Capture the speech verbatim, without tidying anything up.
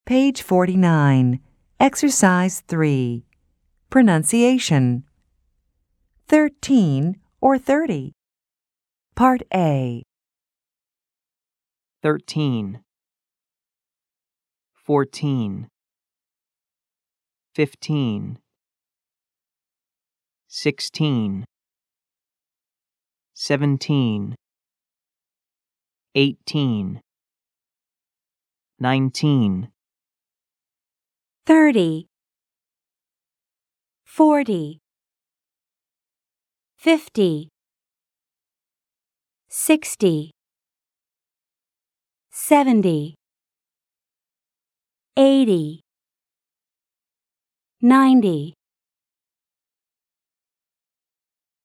Page forty-nine. Exercise three. Pronunciation. Thirteen or thirty. Part A. Thirteen, fourteen, fifteen, sixteen, seventeen, eighteen, nineteen, thirty, forty, fifty, sixty, seventy, eighty, ninety,